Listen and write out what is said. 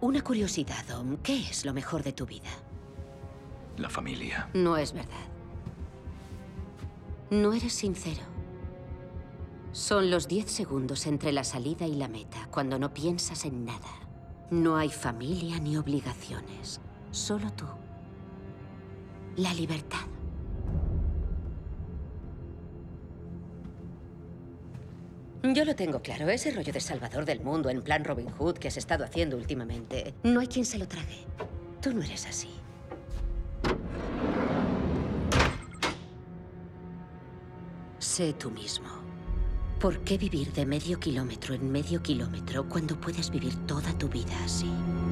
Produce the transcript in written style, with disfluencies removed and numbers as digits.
Una curiosidad, Dom. ¿Qué es lo mejor de tu vida? La familia. No es verdad. No eres sincero. Son los 10 segundos entre la salida y la meta, cuando no piensas en nada. No hay familia ni obligaciones. Solo tú. La libertad. Yo lo tengo claro. Ese rollo de salvador del mundo en plan Robin Hood que has estado haciendo últimamente, no hay quien se lo trague. Tú no eres así. Sé tú mismo. ¿Por qué vivir de medio kilómetro en medio kilómetro cuando puedes vivir toda tu vida así?